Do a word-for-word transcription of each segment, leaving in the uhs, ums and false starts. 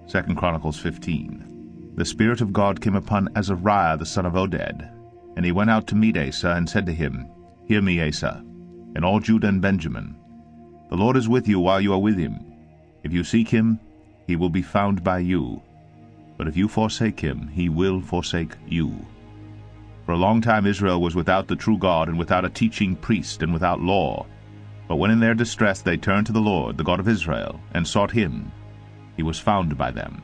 Second Chronicles fifteen. The Spirit of God came upon Azariah the son of Oded, and he went out to meet Asa, and said to him, Hear me, Asa, and all Judah and Benjamin. The Lord is with you while you are with him. If you seek him, he will be found by you. But if you forsake him, he will forsake you. For a long time Israel was without the true God, and without a teaching priest, and without law. But when in their distress they turned to the Lord, the God of Israel, and sought him, he was found by them.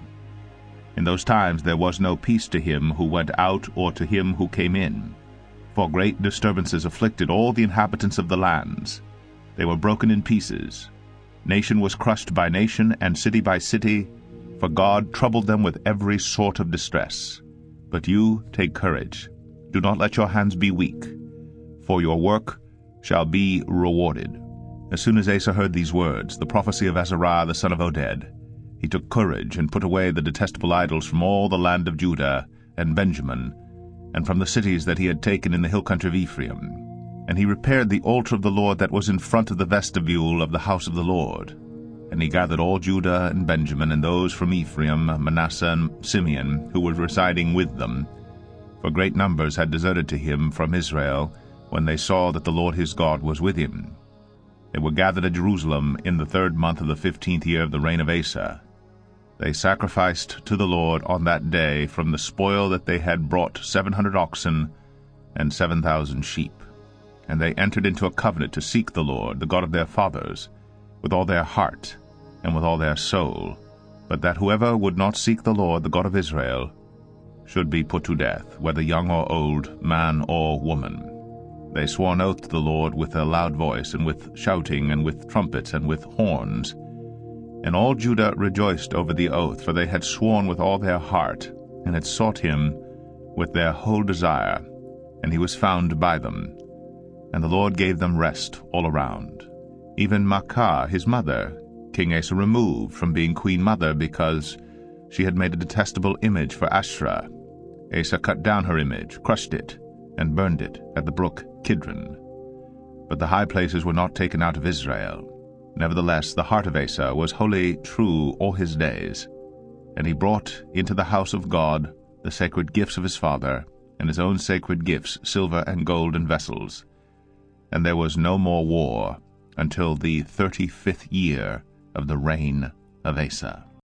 In those times there was no peace to him who went out, or to him who came in. For great disturbances afflicted all the inhabitants of the lands. They were broken in pieces. Nation was crushed by nation, and city by city, for God troubled them with every sort of distress. But you take courage. Do not let your hands be weak, for your work shall be rewarded. As soon as Asa heard these words, the prophecy of Azariah the son of Oded, he took courage, and put away the detestable idols from all the land of Judah and Benjamin, and from the cities that he had taken in the hill country of Ephraim. And he repaired the altar of the Lord that was in front of the vestibule of the house of the Lord. And he gathered all Judah and Benjamin, and those from Ephraim, Manasseh, and Simeon, who were residing with them, for great numbers had deserted to him from Israel, when they saw that the Lord his God was with him. They were gathered at Jerusalem in the third month of the fifteenth year of the reign of Asa. They sacrificed to the Lord on that day from the spoil that they had brought seven hundred oxen and seven thousand sheep. And they entered into a covenant to seek the Lord, the God of their fathers, with all their heart and with all their soul, but that whoever would not seek the Lord, the God of Israel, should be put to death, whether young or old, man or woman. They swore an oath to the Lord with a loud voice, and with shouting, and with trumpets, and with horns. And all Judah rejoiced over the oath, for they had sworn with all their heart, and had sought him with their whole desire, and he was found by them. And the Lord gave them rest all around. Even Maachah his mother King Asa removed from being queen mother, because she had made a detestable image for Asherah. Asa cut down her image, crushed it, and burned it at the brook Kidron. But the high places were not taken out of Israel. Nevertheless, the heart of Asa was wholly true all his days, and he brought into the house of God the sacred gifts of his father, and his own sacred gifts, silver and gold and vessels. And there was no more war until the thirty-fifth year of the reign of Asa.